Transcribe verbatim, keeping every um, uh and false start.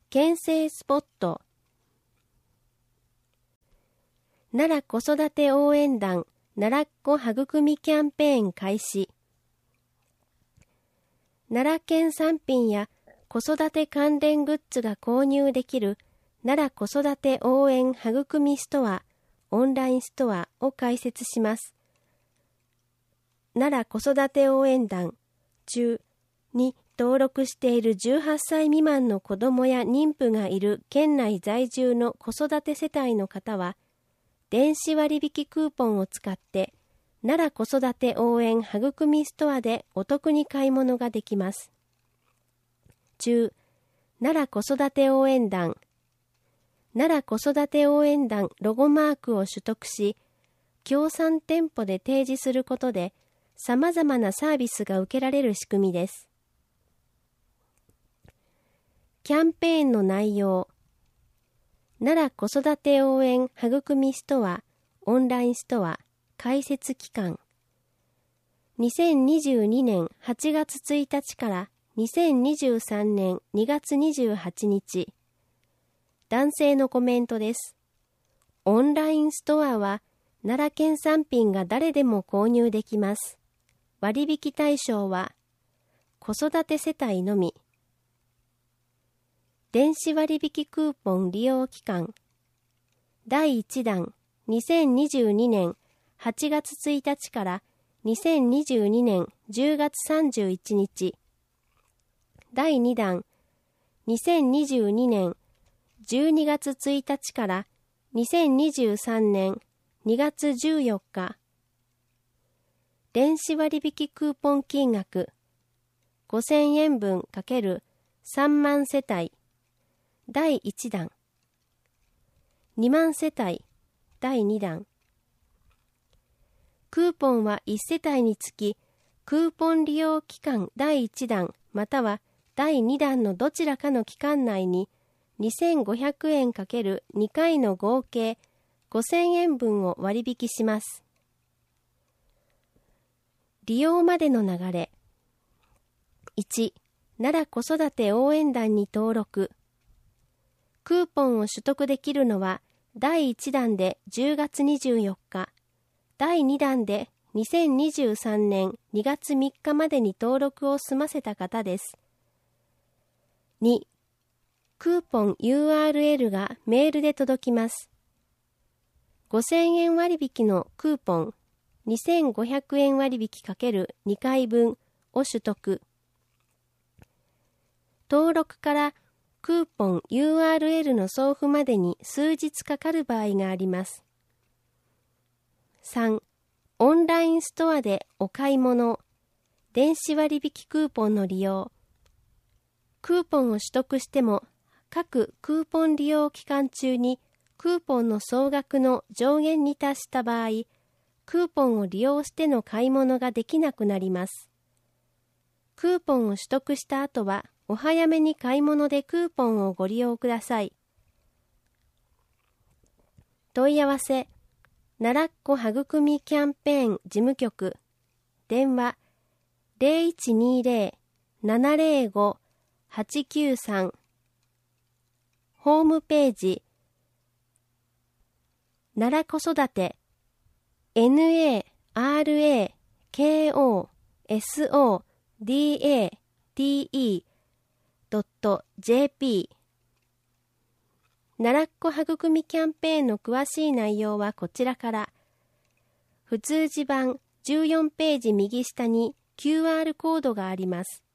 県政スポット。奈良子育て応援団奈良っ子育みキャンペーン開始。奈良県産品や子育て関連グッズが購入できる奈良子育て応援育みストア、オンラインストアを開設します。奈良子育て応援団中に登録しているじゅうはっさい未満の子どもや妊婦がいる県内在住の子育て世帯の方は、電子割引クーポンを使って奈良子育て応援育みストアでお得に買い物ができます。中、奈良子育て応援団奈良子育て応援団ロゴマークを取得し、協賛店舗で提示することで様々なサービスが受けられる仕組みです。キャンペーンの内容。奈良子育て応援育みストア、オンラインストア、開設期間。にせんにじゅうにねんはちがつついたちからにせんにじゅうさんねんにがつにじゅうはちにち。男性のコメントです。オンラインストアは奈良県産品が誰でも購入できます。割引対象は子育て世帯のみ。電子割引クーポン利用期間。だいいちだん、にせんにじゅうにねんはちがつついたちからにせんにじゅうにねんじゅうがつさんじゅういちにち。だいにだん、にせんにじゅうにねんじゅうにがつついたちからにせんにじゅうさんねんにがつじゅうよっか。電子割引クーポン金額ごせんえんぶん×さんまん世帯。だいいちだん。にまん世帯。だいにだん。クーポンはいち世帯につき、クーポン利用期間だいいちだんまたはだいにだんのどちらかの期間内ににせんごひゃくえん×にかいの合計ごせんえんぶんを割引します。利用までの流れ。いち、奈良子育て応援団に登録。クーポンを取得できるのはだいいちだんでじゅうがつにじゅうよっか、だいにだんでにせんにじゅうさんねんにがつみっかまでに登録を済ませた方です。に、クーポン ユーアールエル がメールで届きます。ごせんえん割引のクーポンにせんごひゃくえん割引×にかいぶんを取得。登録からクーポン ユーアールエル の送付までに数日かかる場合があります。さん、オンラインストアでお買い物、電子割引クーポンの利用。クーポンを取得しても、各クーポン利用期間中にクーポンの総額の上限に達した場合、クーポンを利用しての買い物ができなくなります。クーポンを取得した後は、お早めに買い物でクーポンをご利用ください。問い合わせ、奈良っ子育みキャンペーン事務局、電話 ゼロいちにゼロ ななゼロご はちきゅうさん、ホームページ、奈良子育て エヌエーアールエーケーオーエスオーディーエーティーイードットジェーピー 奈良っ子育みキャンペーンの詳しい内容はこちらから。普通字版じゅうよんページ右下に キューアール コードがあります。